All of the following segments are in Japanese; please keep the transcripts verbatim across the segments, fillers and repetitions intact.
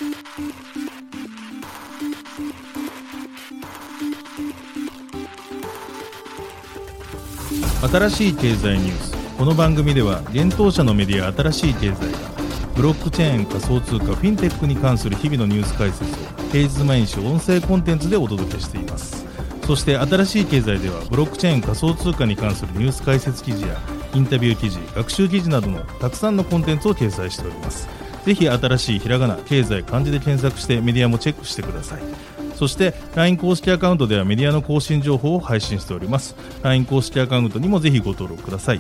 新しい経済ニュース。この番組では現当社のメディア新しい経済がブロックチェーン、仮想通貨、フィンテックに関する日々のニュース解説を平日毎日音声コンテンツでお届けしています。そして新しい経済ではブロックチェーン、仮想通貨に関するニュース解説記事やインタビュー記事、学習記事などのたくさんのコンテンツを掲載しております。ぜひ新しいひらがな、経済、漢字で検索してメディアもチェックしてください。そして ライン 公式アカウントではメディアの更新情報を配信しております。 ライン 公式アカウントにもぜひご登録ください。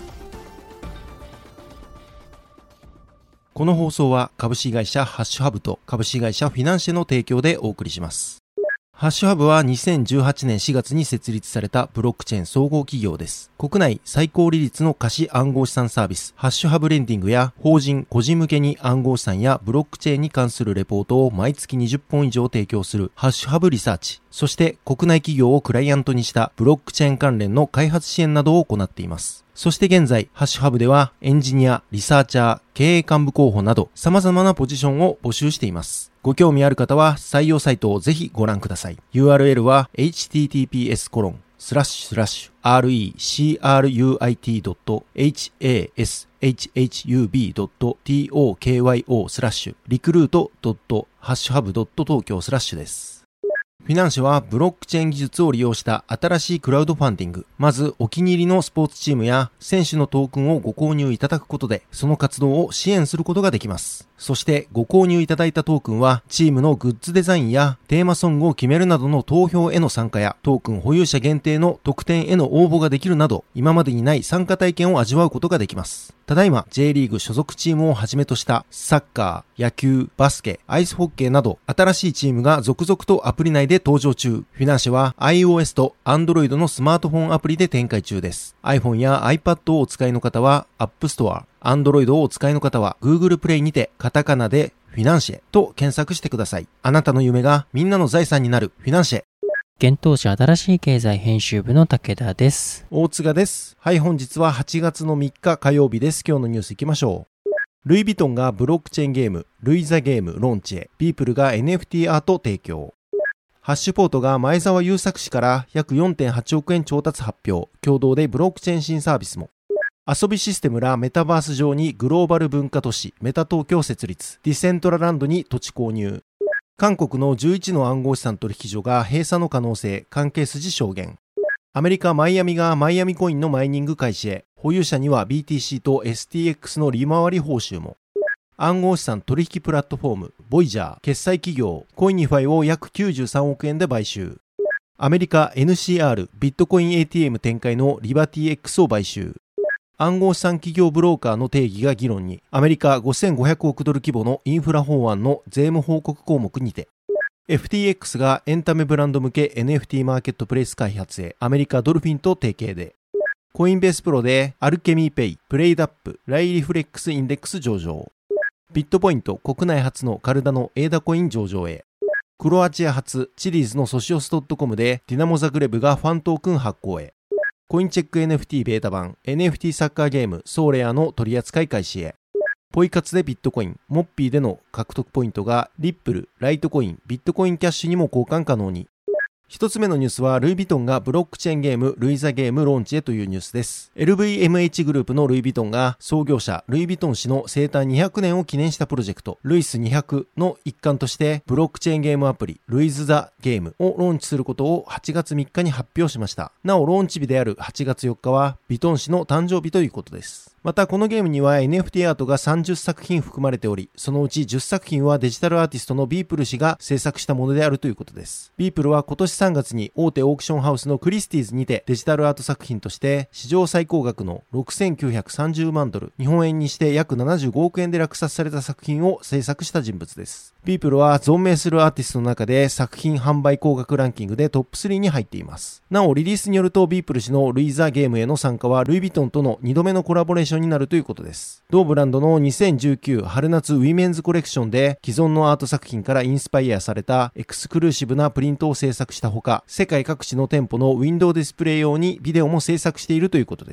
この放送は株式会社ハッシュハブと株式会社フィナンシェの提供でお送りします。ハッシュハブはにせんじゅうはちねんしがつに設立されたブロックチェーン総合企業です。国内最高利率の貸し暗号資産サービスハッシュハブレンディングや法人個人向けに暗号資産やブロックチェーンに関するレポートを毎月にじゅっぽん以上提供するハッシュハブリサーチ、そして国内企業をクライアントにしたブロックチェーン関連の開発支援などを行っています。そして現在、ハッシュハブではエンジニア、リサーチャー、経営幹部候補など様々なポジションを募集しています。ご興味ある方は採用サイトをぜひご覧ください。ユーアールエル は エイチティーティーピーエスコロンスラッシュスラッシュアールイーシーアールユーアイティードットエイチエーエスエイチエイチユービードットトーキョースラッシュリクルートドットハッシュハブドット東京スラッシュです。フィナンシェはブロックチェーン技術を利用した新しいクラウドファンディング。まずお気に入りのスポーツチームや選手のトークンをご購入いただくことで、その活動を支援することができます。そしてご購入いただいたトークンはチームのグッズデザインやテーマソングを決めるなどの投票への参加やトークン保有者限定の特典への応募ができるなど、今までにない参加体験を味わうことができます。ただいま J リーグ所属チームをはじめとしたサッカー、野球、バスケ、アイスホッケーなど新しいチームが続々とアプリ内で登場中。フィナンシェは iOS と Android のスマートフォンアプリで展開中です。iPhone や iPad をお使いの方は App Store、Android をお使いの方は Google Play にてカタカナでフィナンシェと検索してください。あなたの夢がみんなの財産になるフィナンシェ。 現当社新しい経済編集部の武田です。 大塚です。はい、本日ははちがつのみっか火曜日です。今日のニュースいきましょう。ルイ・ヴィトンがブロックチェーンゲームルイ・ザ・ゲームローンチへ、ビープルが エヌエフティー アート提供。ハッシュポートが前澤友作氏から約 よんてんはちおくえん調達発表。共同でブロックチェーン新サービスも。遊びシステムらメタバース上にグローバル文化都市メタ東京設立。ディセントラランドに土地購入。韓国のじゅういちの暗号資産取引所が閉鎖の可能性、関係筋証言。アメリカマイアミがマイアミコインのマイニング開始へ。保有者には ビーティーシー と エスティーエックス の利回り報酬も。暗号資産取引プラットフォームボイジャー決済企業コイニファイを約きゅうじゅうさんおくえんで買収。アメリカ エヌシーアール ビットコイン エーティーエム 展開のリバティ X を買収。暗号資産企業ブローカーの定義が議論に。アメリカごせんごひゃくおくドル規模のインフラ法案の税務報告項目にて。エフティーエックス がエンタメブランド向け エヌエフティー マーケットプレイス開発へ。アメリカドルフィンと提携で。コインベースプロでアルケミーペイ、プレイダップ、ライリフレックスインデックス上場。ビットポイント国内初のカルダノエーダコイン上場へ。クロアチア初チリーズのソシオス .com でディナモザグレブがファントークン発行へ。コインチェック エヌエフティー ベータ版 エヌエフティー サッカーゲームソーレアの取り扱い開始へ。ポイ活でビットコイン、モッピーでの獲得ポイントがリップル、ライトコイン、ビットコインキャッシュにも交換可能に。一つ目のニュースはルイ・ヴィトンがブロックチェーンゲームルイ・ザ・ゲームローンチへというニュースです。エルブイエムエイチ グループのルイ・ヴィトンが創業者ルイ・ヴィトン氏の生誕にひゃくねんを記念したプロジェクトルイスにひゃくの一環としてブロックチェーンゲームアプリルイズ・ザ・ゲームをローンチすることをはちがつみっかに発表しました。なおローンチ日であるはちがつよっかはヴィトン氏の誕生日ということです。またこのゲームには エヌエフティー アートがさんじゅっさくひん含まれており、そのうちじゅっさくひんはデジタルアーティストのビープル氏が制作したものであるということです。ビープルは今年さんがつに大手オークションハウスのクリスティーズにてデジタルアート作品として史上最高額のろくせんきゅうひゃくさんじゅうまんドル、日本円にして約ななじゅうごおくえんで落札された作品を制作した人物です。ビープルは存命するアーティストの中で作品販売高額ランキングでトップスリーに入っています。なおリリースによるとビープル氏のルイ・ザ・ゲームへの参加はルイ・ヴィトンとのにどめのコラボレーションになるということです。同ブランドのにせんじゅうきゅう春夏ウィメンズコレクションで既存のアート作品からインスパイアされたエクスクルーシブなプリントを制作したほか、世界各地の店舗のウィンドウディスプレイ用にビデオも制作しているということです。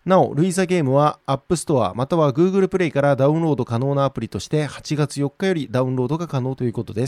なお、ルイザゲームは App Store または Google Play からダウンロード可能なアプリとしてはちがつよっかよりダウンロードが可能ということです。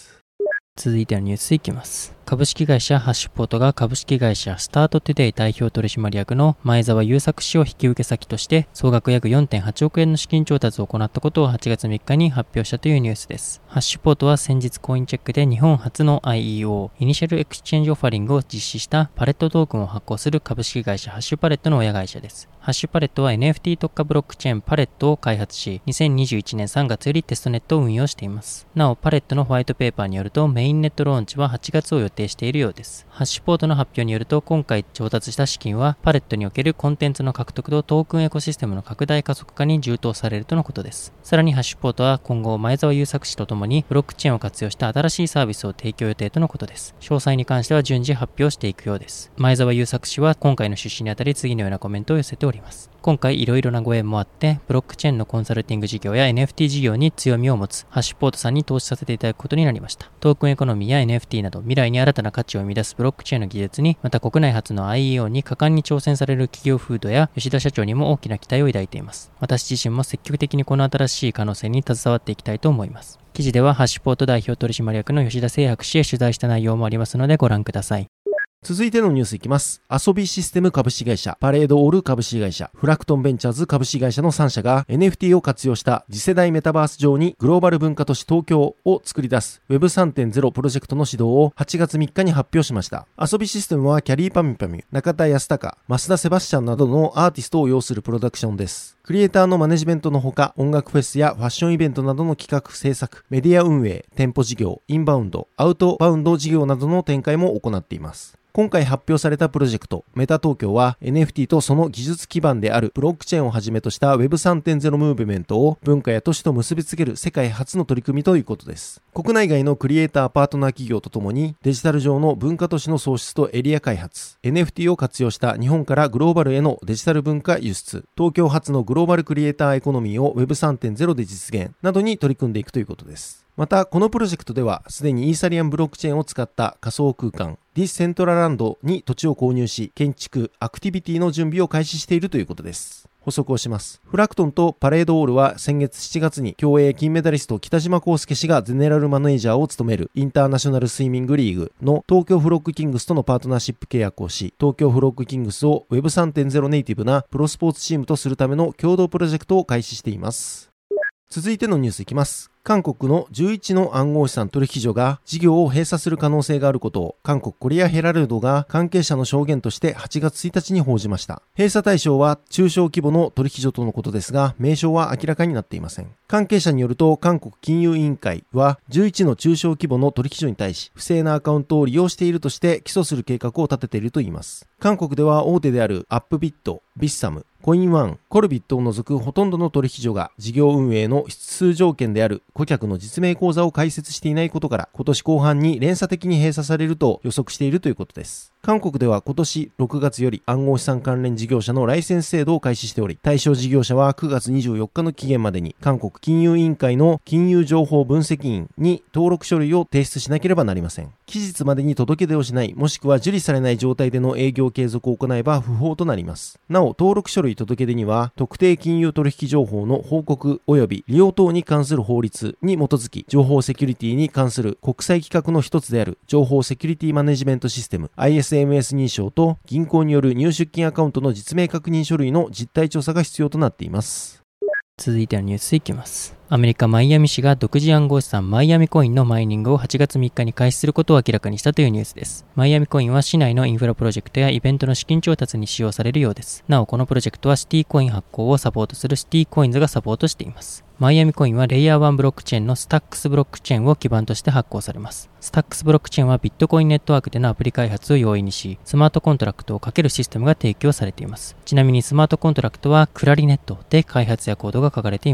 続いてのニュースいきます。株式会社ハッシュポートが株式会社スタートトゥデイ代表取締役の前澤友作氏を引き受け先として総額約 よんてんはちおくえんの資金調達を行ったことをはちがつみっかに発表したというニュースです。ハッシュポートは先日コインチェックで日本初の アイイーオー イニシャルエクスチェンジオファリングを実施したパレットトークンを発行する株式会社ハッシュパレットの親会社です。ハッシュパレットは エヌエフティー 特化ブロックチェーンパレットを開発し、にせんにじゅういちねんさんがつよりテストネットを運用しています。なお、パレットのホワイトペーパーによるとメインネットローンチははちがつを予定しているようです。ハッシュポートの発表によると、今回調達した資金はパレットにおけるコンテンツの獲得とトークンエコシステムの拡大加速化に充当されるとのことです。さらにハッシュポートは今後前澤友作氏とともにブロックチェーンを活用した新しいサービスを提供予定とのことです。詳細に関しては順次発表していくようです。前澤友作氏は今回の出資にあたり次のようなコメントを寄せております。今回いろいろなご縁もあって、ブロックチェーンのコンサルティング事業や エヌエフティー 事業に強みを持つハッシュポートさんに投資させていただくことになりました。トークンエコノミーや エヌエフティー など未来に新たな価値を生み出すブロックチェーンの技術に、また国内初の アイイーオー に果敢に挑戦される企業風土や吉田社長にも大きな期待を抱いています。私自身も積極的にこの新しい可能性に携わっていきたいと思います。記事ではハッシュポート代表取締役の吉田誠博氏へ取材した内容もありますのでご覧ください。 続いてのニュースいきます。遊びシステム株式会社、パレードオール株式会社、フラクトンベンチャーズ株式会社のさん社が エヌエフティー を活用した次世代メタバース上にグローバル文化都市東京を作り出す ウェブさんてんゼロ プロジェクトの始動をはちがつみっかに発表しました。遊びシステムはキャリーパミュパミュ、中田康隆、増田セバスチャンなどのアーティストを擁するプロダクションです。クリエイターのマネジメントのほか、音楽フェスやファッションイベントなどの企画制作、メディア運営、店舗事業、インバウンド、アウトバウンド事業などの展開も行っています。今回発表されたプロジェクト、メタ東京は エヌエフティー とその技術基盤であるブロックチェーンをはじめとした ウェブさんてんゼロ ムーブメントを文化や都市と結びつける世界初の取り組みということです。国内外のクリエイターパートナー企業とともにデジタル上の文化都市の創出とエリア開発、エヌエフティー を活用した日本からグローバルへのデジタル文化輸出、東京発のグローバルクリエイターエコノミーを ウェブさんてんゼロ で実現などに取り組んでいくということです。また、このプロジェクトでは、すでにイーサリアムブロックチェーンを使った仮想空間、ディセントラランドに土地を購入し、建築、アクティビティの準備を開始しているということです。補足をします。フラクトンとパレードオールは先月しちがつに競泳金メダリスト北島康介氏がゼネラルマネージャーを務めるインターナショナルスイミングリーグの東京フロッグキングスとのパートナーシップ契約をし、東京フロッグキングスを ウェブさんてんゼロ ネイティブなプロスポーツチームとするための共同プロジェクトを開始しています。続いてのニュースいきます。韓国のじゅういちの暗号資産取引所が事業を閉鎖する可能性があることを韓国コリアヘラルドが関係者の証言としてはちがつついたちに報じました。閉鎖対象は中小規模の取引所とのことですが、名称は明らかになっていません。関係者によると韓国金融委員会はじゅういちの中小規模の取引所に対し不正なアカウントを利用しているとして起訴する計画を立てているといいます。韓国では大手であるアップビット、ビッサム、コインワン、コルビットを除くほとんどの取引所が事業運営の必須条件である顧客の実名口座を開設していないことから、今年後半に連鎖的に閉鎖されると予測しているということです。韓国では今年ろくがつより暗号資産関連事業者のライセンス制度を開始しており、対象事業者はくがつにじゅうよっかの期限までに韓国金融委員会の金融情報分析員に登録書類を提出しなければなりません。期日までに届け出をしない、もしくは受理されない状態での営業継続を行えば不法となります。なお、登録書類届け出には特定金融取引情報の報告及び利用等に関する法律に基づき、情報セキュリティに関する国際規格の一つである情報セキュリティマネジメントシステム アイエスエムエス 認証と銀行による入出金アカウントの実名確認書類の実態調査が必要となっています。 続いてのニュースいきます。アメリカマイアミ市が独自暗号資産マイアミコインのマイニングをはちがつみっかに開始することを明らかにしたというニュースです。マイアミコインは市内のインフラプロジェクトやイベントの資金調達に使用されるようです。なお、このプロジェクトはシティコイン発行をサポートするシティコインズがサポートしています。マイアミコインはレイヤーワンブロックチェーンのスタックスブロックチェーンを基盤として発行されます。スタックスブロックチェーンはビットコインネットワークでのアプリ開発を容易にし、スマートコントラクトをかけるシステムが提供されています。ちなみにスマートコントラクトはクラリネットで開発やコードが書かれています。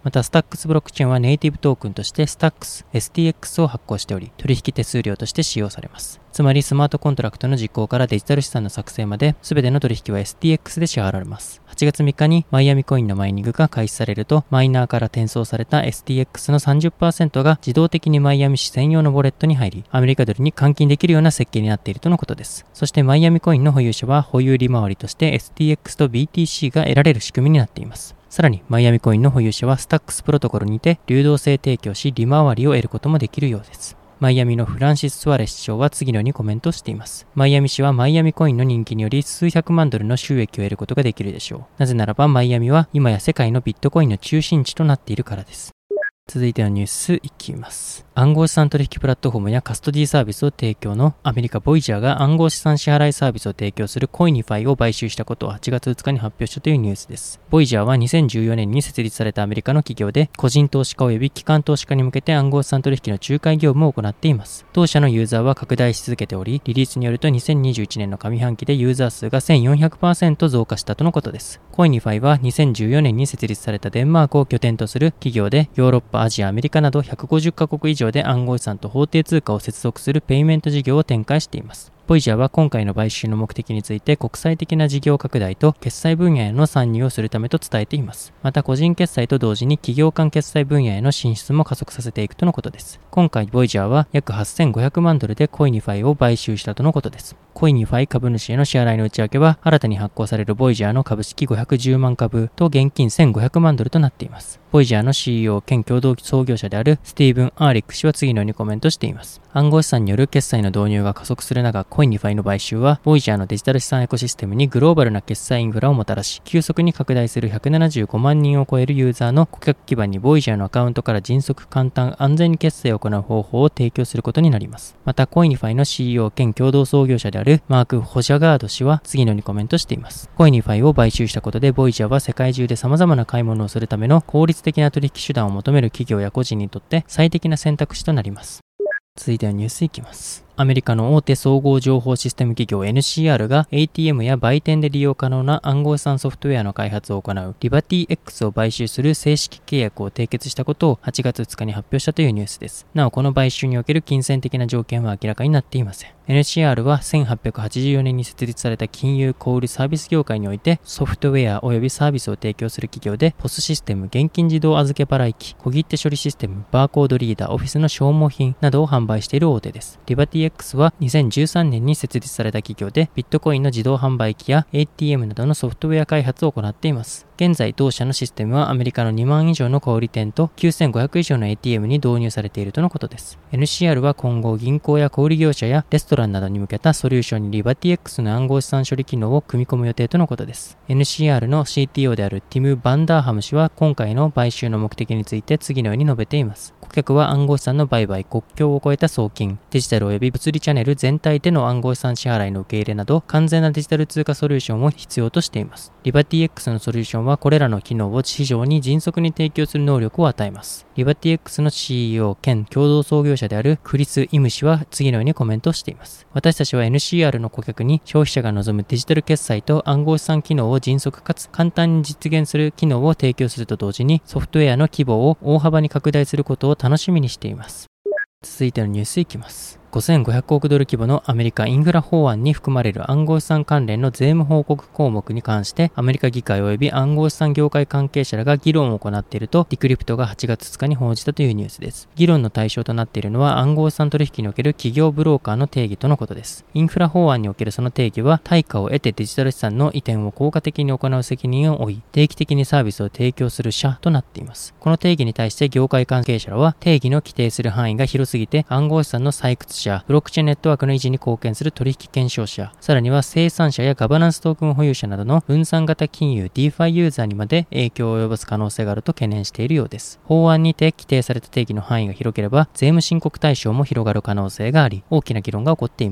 また、スタックスブロックチェーンはネイティブトークンとして スタックス エスティーエックス を発行しており、取引手数料として使用されます。つまり、スマートコントラクトの実行からデジタル資産の作成まで、すべての取引は エスティーエックス で支払われます。はちがつみっかにマイアミコインのマイニングが開始されると、マイナーから転送された エスティーエックス の さんじゅっパーセント が自動的にマイアミ市専用のウォレットに入り、アメリカドルに換金できるような設計になっているとのことです。そしてマイアミコインの保有者は保有利回りとして エスティーエックス と ビーティーシー が得られる仕組みになっています。さらに、マイアミコインの保有者はスタックスプロトコルにて流動性提供し、利回りを得ることもできるようです。マイアミのフランシス・スアレス市長は次のようにコメントしています。マイアミ市はマイアミコインの人気により数百万ドルの収益を得ることができるでしょう。なぜならばマイアミは今や世界のビットコインの中心地となっているからです。続いてのニュースいきます。暗号資産取引プラットフォームやカストディサービスを提供のアメリカボイジャーが暗号資産支払いサービスを提供するコイニファイを買収したことをはちがつふつかに発表したというニュースです。ボイジャーはにせんじゅうよねんに設立されたアメリカの企業で、個人投資家及び機関投資家に向けて暗号資産取引の仲介業務を行っています。当社のユーザーは拡大し続けており、リリースによるとにせんにじゅういちねんの上半期でユーザー数が せんよんひゃくパーセント 増加したとのことです。コイニファイはにせんじゅうよねんに設立されたデンマークを拠点とする企業で、ヨーロッパ、アジア、アメリカなどひゃくごじゅっかこく以上で暗号資産と法定通貨を接続するペイメント事業を展開しています。ボイジャーは今回の買収の目的について国際的な事業拡大と決済分野への参入をするためと伝えています。また個人決済と同時に企業間決済分野への進出も加速させていくとのことです。今回ボイジャーは約はっせんごひゃくまんドルでコイニファイを買収したとのことです。コイニファイ株主への支払いの内訳は新たに発行されるボイジャーの株式ごひゃくじゅうまんかぶと現金せんごひゃくまんドルとなっています。ボイジャーの シーイーオー 兼共同創業者であるスティーブン・アーリック氏は次のようにコメントしています。暗号資産による決済の導入が加速する中、コイニファイの買収は、ボイジャーのデジタル資産エコシステムにグローバルな決済インフラをもたらし、急速に拡大するひゃくななじゅうごまんにんを超えるユーザーの顧客基盤にボイジャーのアカウントから迅速、簡単、安全に決済を行う方法を提供することになります。また、コイニファイの シーイーオー 兼共同創業者であるマーク・ホジャガード氏は次のようにコメントしています。コイニファイを買収したことで、ボイジャーは世界中で様々な買い物をするための効率的な取引手段を求める企業や個人にとって最適な選択肢となります。続いてはニュースいきます。アメリカの大手総合情報システム企業 エヌシーアール が エーティーエム や売店で利用可能な暗号資産ソフトウェアの開発を行うリバティ X を買収する正式契約を締結したことをはちがつふつかに発表したというニュースです。なお、この買収における金銭的な条件は明らかになっていません。エヌシーアール はせんはっぴゃくはちじゅうよねんに設立された金融小売サービス業界においてソフトウェア及びサービスを提供する企業で、ポスシステム、現金自動預け払い機、小切手処理システム、バーコードリーダー、オフィスの消耗品などを販売している大手です。リバティ X はにせんじゅうさんねんに設立された企業で、ビットコインの自動販売機や エーティーエム などのソフトウェア開発を行っています。現在、同社のシステムはアメリカのにまん以上の小売店ときゅうせんごひゃく以上の エーティーエム に導入されているとのことです。エヌシーアール は今後、銀行や小売業者やレストランなどに向けたソリューションにリバティ X の暗号資産処理機能を組み込む予定とのことです。エヌシーアール の シーティーオー であるティム・バンダーハム氏は今回の買収の目的について次のように述べています。顧客は暗号資産の売買、国境を越えた送金、デジタル及び物理チャンネル全体での暗号資産支払いの受け入れなど、完全なデジタル通貨ソリューションを必要としています。リバティ X のソリューションはこれらの機能を市場に迅速に提供する能力を与えます。リバティ X の シーイーオー 兼共同創業者であるクリス・イム氏は次のようにコメントしています。私たちは エヌシーアール の顧客に消費者が望むデジタル決済と暗号資産機能を迅速かつ簡単に実現する機能を提供すると同時に、ソフトウェアの規模を大幅に拡大することを楽しみにしています。続いてのニュースいきます。ごせんごひゃくおくドル規模のアメリカインフラ法案に含まれる暗号資産関連の税務報告項目に関して、アメリカ議会及び暗号資産業界関係者らが議論を行っていると、ディクリプトがはちがつふつかに報じたというニュースです。議論の対象となっているのは暗号資産取引における企業ブローカーの定義とのことです。インフラ法案におけるその定義は、対価を得てデジタル資産の移転を効果的に行う責任を負い、定期的にサービスを提供する者となっています。この定義に対して業界関係者らは、定義の規定する範囲が広すぎて、暗号資産の採掘者、ブロックチェーンネットワークの維持に貢献する取引検証者、さらには生産者やガバナンストークン保有者などの分散型金融 ディーファイ ユーザーにまで影響を及ぼす可能性があると懸念しているようです。法案にて規定された定義の範囲が広ければ、税務申告対象も広がる可能性があり、大きな議論が起こっています。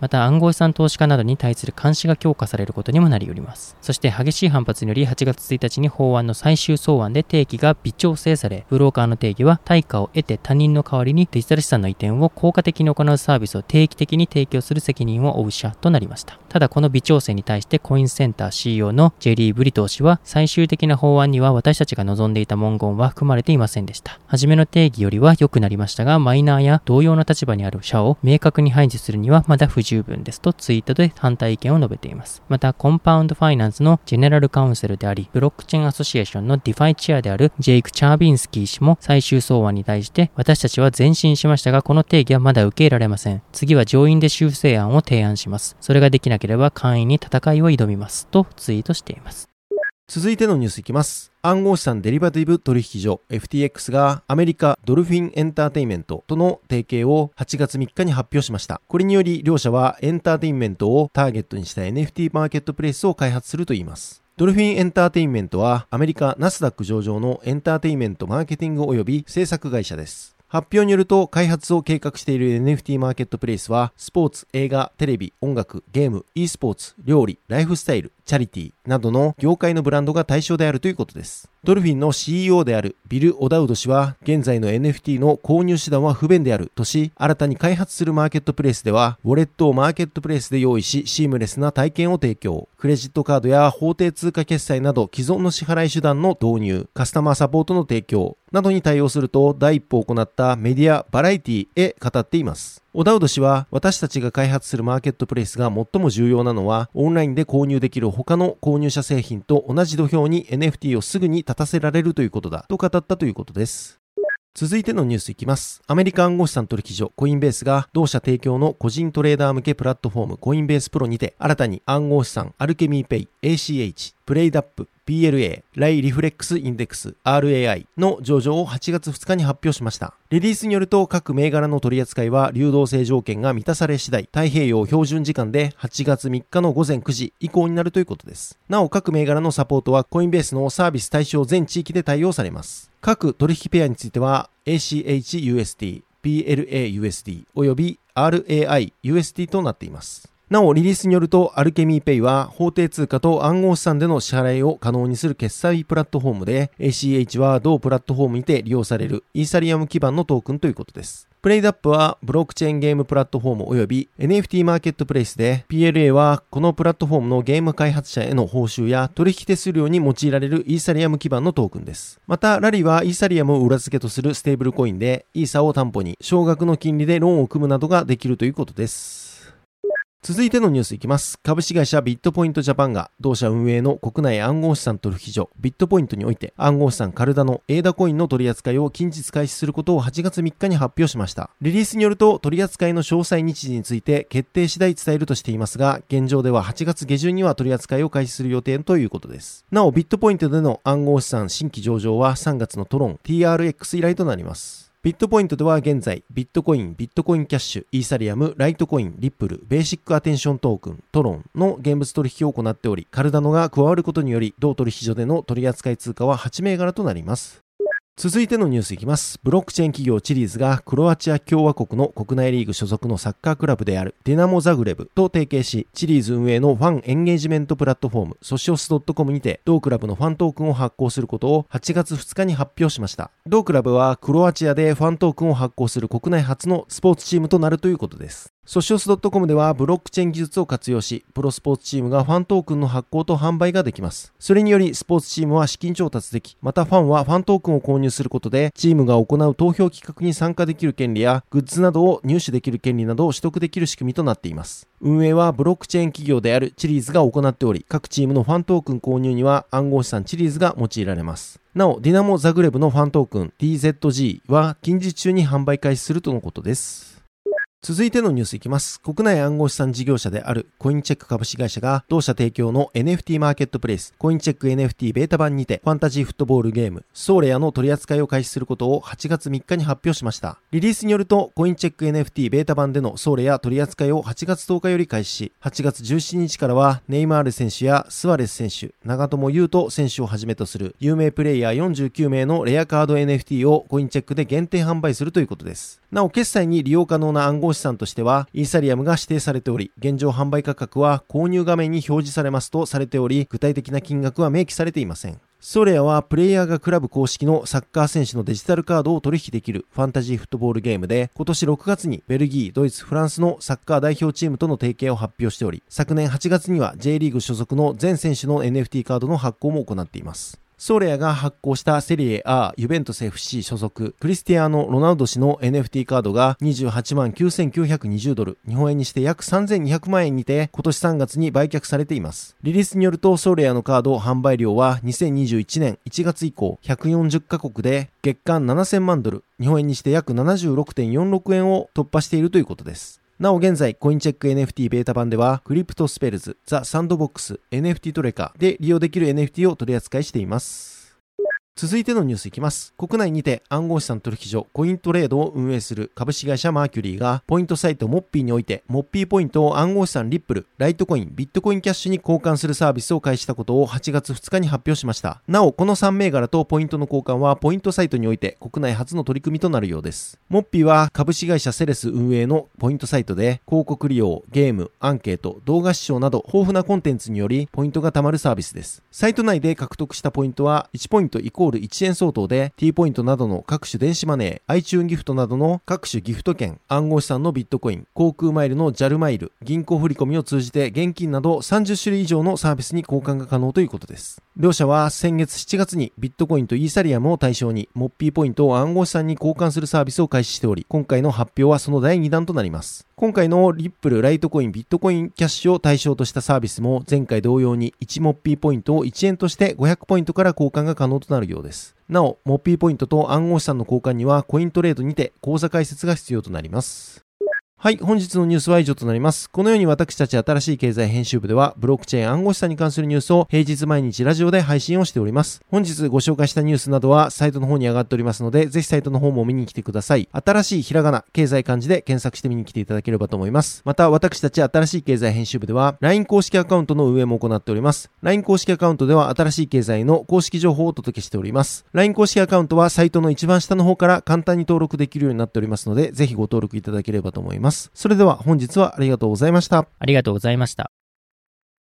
また暗号資産投資家などに対する監視が強化されることにもなり得ます。そして激しい反発によりはちがつついたちに法案の最終草案で定義が微調整され、ブローカーの定義は対価を得て他人の代わりにデジタル資産の移転を効果的に行うサービスを定期的に提供する責任を負う者となりました。ただこの微調整に対してコインセンター シーイーオー のジェリー・ブリトー氏は、最終的な法案には私たちが望んでいた文言は含まれていませんでした。初めの定義よりは良くなりましたが、マイナーや同様の立場にある者を明確に排除するにはまだ不十分ですとツイートで反対意見を述べています。またコンパウンドファイナンスのジェネラルカウンセルであり、ブロックチェーンアソシエーションのディファイチェアであるジェイク・チャービンスキー氏も最終草案に対して、私たちは前進しましたがこの定義はまだ受け入れられません。次は上院で修正案を提案します。それができなければ下院に戦いを挑みますとツイートしています。 続いてのニュースいきます。暗号資産デリバティブ取引所 エフティーエックス がアメリカドルフィンエンターテインメントとの提携をはちがつみっかに発表しました。これにより両社はエンターテインメントをターゲットにした エヌエフティー マーケットプレイスを開発するといいます。ドルフィンエンターテインメントはアメリカナスダック上場のエンターテインメントマーケティング及び制作会社です。発表によると、開発を計画している エヌエフティー マーケットプレイスは、スポーツ、映画、テレビ、音楽、ゲーム、e スポーツ、料理、ライフスタイル、チャリティーなどの業界のブランドが対象であるということです。ドルフィンの シーイーオー であるビル・オダウド氏は、現在の エヌエフティー の購入手段は不便であるとし、新たに開発するマーケットプレイスでは、ウォレットをマーケットプレイスで用意し、シームレスな体験を提供。クレジットカードや法定通貨決済など既存の支払い手段の導入、カスタマーサポートの提供などに対応すると第一歩を行ったメディア・バラエティへ語っています。オダウド氏は、私たちが開発するマーケットプレイスが最も重要なのは、オンラインで購入できる他の購入者製品と同じ土俵に エヌエフティー をすぐに立たせられるということだと語ったということです。続いてのニュースいきます。アメリカ暗号資産取引所コインベースが同社提供の個人トレーダー向けプラットフォームコインベースプロにて新たに暗号資産アルケミーペイ、エーシーエイチ、プレイダップ、ピーエルエー、ライリフレックスインデックス アールエーアイ の上場をはちがつふつかに発表しました。リリースによると各銘柄の取り扱いは流動性条件が満たされ次第、太平洋標準時間ではちがつみっかのごぜんくじ以降になるということです。なお各銘柄のサポートはコインベースのサービス対象全地域で対応されます。各取引ペアについては エーシーエイチユーエスディー、ピーエルエーユーエスディー および アールエーアイユーエスディー となっています。なお、リリースによると、アルケミーペイは法定通貨と暗号資産での支払いを可能にする決済プラットフォームで、エーシーエイチ は同プラットフォームにて利用されるイーサリアム基盤のトークンということです。プレイダップはブロックチェーンゲームプラットフォームおよび エヌエフティー マーケットプレイスで、ピーエルエー はこのプラットフォームのゲーム開発者への報酬や取引手数料に用いられるイーサリアム基盤のトークンです。また、ラリはイーサリアムを裏付けとするステーブルコインで、イーサを担保に少額の金利でローンを組むなどができるということです。続いてのニュースいきます。株式会社ビットポイントジャパンが同社運営の国内暗号資産取引所ビットポイントにおいて暗号資産カルダのエーダコインの取り扱いを近日開始することをはちがつみっかに発表しました。リリースによると取り扱いの詳細日時について決定次第伝えるとしていますが、現状でははちがつげじゅんには取り扱いを開始する予定ということです。なおビットポイントでの暗号資産新規上場はさんがつのトロン ティーアールエックス 以来となります。ビットポイントでは現在、ビットコイン、ビットコインキャッシュ、イーサリアム、ライトコイン、リップル、ベーシックアテンショントークン、トロンの現物取引を行っており、カルダノが加わることにより、同取引所での取扱い通貨ははち銘柄となります。続いてのニュースいきます。ブロックチェーン企業チリーズがクロアチア共和国の国内リーグ所属のサッカークラブであるディナモザグレブと提携し、チリーズ運営のファンエンゲージメントプラットフォームソシオス .com にて同クラブのファントークンを発行することをはちがつふつかに発表しました。同クラブはクロアチアでファントークンを発行する国内初のスポーツチームとなるということです。ソシオス .com ではブロックチェーン技術を活用し、プロスポーツチームがファントークンの発行と販売ができます。それによりスポーツチームは資金調達でき、またファンはファントークンを購入することで、チームが行う投票企画に参加できる権利や、グッズなどを入手できる権利などを取得できる仕組みとなっています。運営はブロックチェーン企業であるチリーズが行っており、各チームのファントークン購入には暗号資産チリーズが用いられます。なお、ディナモザグレブのファントークン ティーゼットジー は近日中に販売開始するとのことです。続いてのニュースいきます。国内暗号資産事業者であるコインチェック株式会社が同社提供の エヌエフティー マーケットプレイスコインチェック エヌエフティー ベータ版にてファンタジーフットボールゲームソーレアの取り扱いを開始することをはちがつみっかに発表しました。リリースによるとコインチェック エヌエフティー ベータ版でのソーレア取り扱いをはちがつとおかより開始し、はちがつじゅうしちにちからはネイマール選手やスアレス選手、長友佑都選手をはじめとする有名プレイヤーよんじゅうきゅうめいのレアカード エヌエフティー をコインチェックで限定販売するということです。なお決済に利用可能な暗号号資産としてはイーサリアムが指定されており、現状販売価格は購入画面に表示されますとされており、具体的な金額は明記されていません。ソレアはプレイヤーがクラブ公式のサッカー選手のデジタルカードを取引できるファンタジーフットボールゲームで、今年ろくがつにベルギー、ドイツ、フランスのサッカー代表チームとの提携を発表しており、昨年はちがつには J リーグ所属の全選手の エヌエフティー カードの発行も行っています。ソレアが発行したセリエ A ユベントス エフシー 所属クリスティアーノ・ロナウド氏の エヌエフティー カードがにじゅうはちまんきゅうせんきゅうひゃくにじゅうドル、日本円にして約さんぜんにひゃくまんえんにて今年さんがつに売却されています。リリースによるとソレアのカード販売量はにせんにじゅういちねんいちがつ以降ひゃくよんじゅっかこくで月間ななせんまんドル、日本円にして約 ななじゅうろくてんよんろくえんを突破しているということです。なお現在、コインチェック エヌエフティー ベータ版では、クリプトスペルズ、ザ・サンドボックス、エヌエフティー トレカで利用できる エヌエフティー を取り扱いしています。続いてのニュースいきます。国内にて暗号資産取引所コイントレードを運営する株式会社マーキュリーがポイントサイトモッピーにおいてモッピーポイントを暗号資産リップル、ライトコイン、ビットコインキャッシュに交換するサービスを開始したことをはちがつふつかに発表しました。なおこのさんめいがらとポイントの交換はポイントサイトにおいて国内初の取り組みとなるようです。モッピーは株式会社セレス運営のポイントサイトで広告利用、ゲーム、アンケート、動画視聴など豊富なコンテンツによりポイントが貯まるサービスです。サイト内で獲得したポイントはいちポイントイコールいちえん相当で T ポイントなどの各種電子マネー、iTunes ギフトなどの各種ギフト券、暗号資産のビットコイン、航空マイルの ジャル マイル、銀行振込を通じて現金などさんじゅっしゅるい以上のサービスに交換が可能ということです。両社は先月しちがつにビットコインとイーサリアムを対象にモッピーポイントを暗号資産に交換するサービスを開始しており、今回の発表はそのだいにだんとなります。今回のリップル、ライトコイン、ビットコインキャッシュを対象としたサービスも前回同様にいちモッピーポイントをいちえんとしてごひゃくポイントから交換が可能となるようです。なお、モッピーポイントと暗号資産の交換にはコイントレードにて口座開設が必要となります。はい、本日のニュースは以上となります。このように私たち新しい経済編集部ではブロックチェーン暗号資産に関するニュースを平日毎日ラジオで配信をしております。本日ご紹介したニュースなどはサイトの方に上がっておりますので、ぜひサイトの方も見に来てください。新しいひらがな、経済漢字で検索して見に来ていただければと思います。また私たち新しい経済編集部では ライン 公式アカウントの運営も行っております。ライン 公式アカウントでは新しい経済の公式情報をお届けしております。ライン 公式アカウントはサイトの一番下の方から簡単に登録できるようになっておりますので、ぜひご登録いただければと思います。それでは本日はありがとうございました。 ありがとうございました。